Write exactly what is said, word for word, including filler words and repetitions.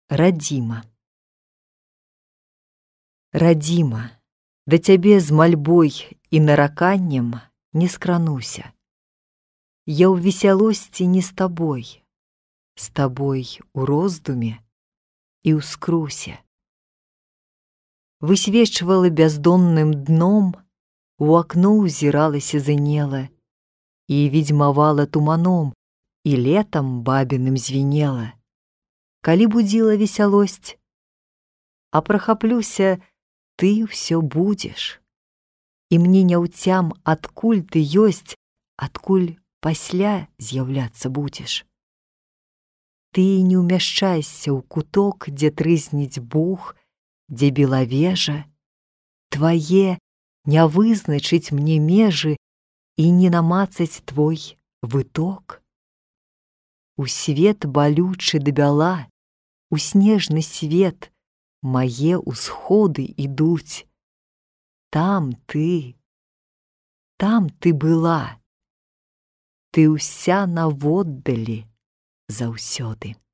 Радзіма. Радзіма, да цябе з мальбой і нараканнем не скрануся. Я ў весялосці не з табой, з табой у роздуме і ў скрусе. Высвечвала бяздонным дном, у акно ўзіралася зынела і ведзьмавала туманом, і летам бабіным звінела. Калі будзіла весялосць, а прахаплюся, ты ўсё будзеш. І мне няўцям, адкуль ты ёсць, адкуль пасля з'яўляцца будзеш. Ты не ўмяшчайся ў куток, дзе трызніць бух, дзе біла вежа. Твае не вызначыць мне межы і не намацаць твой выток. У свет балючы да бяла, у снежны свет мае ўсходы ідуць. Там ты, там ты была, ты ўся наводдалі заўсёды.